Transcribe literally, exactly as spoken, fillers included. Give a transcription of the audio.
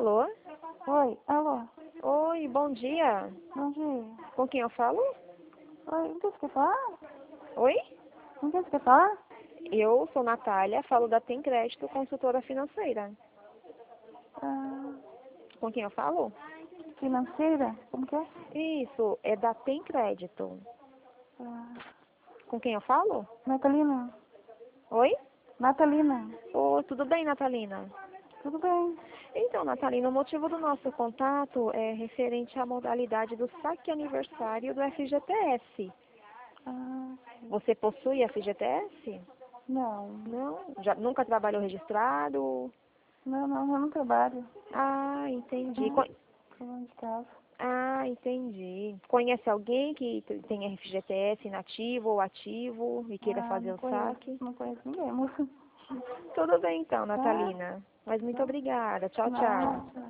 Alô? Oi, alô, Oi, bom dia. bom dia. Com quem eu falo? Oi, o que você quer falar? Oi? O que você quer falar? Eu sou Natália, falo da Tem Crédito, consultora financeira. Ah, Com quem eu falo? financeira? Como que é? Isso, é da Tem Crédito. Ah, Com quem eu falo? Natalina? Oi? Natalina? Oi, tudo bem, Natalina? Tudo bem? Então, Natalina, o motivo do nosso contato é referente à modalidade do saque aniversário do F G T S. Ah, Você possui F G T S? não. Não? Já nunca trabalhou registrado? Não, não, eu não trabalho. Ah, entendi. Hum, Con- trabalho de casa. Ah, entendi. Conhece alguém que t- tem F G T S inativo ou ativo e queira Ah, fazer não o conheço, saque? não conheço ninguém, moça. Tudo bem então, Tá? Natalina. Mas muito Tá? obrigada. Tchau, tchau. Nada.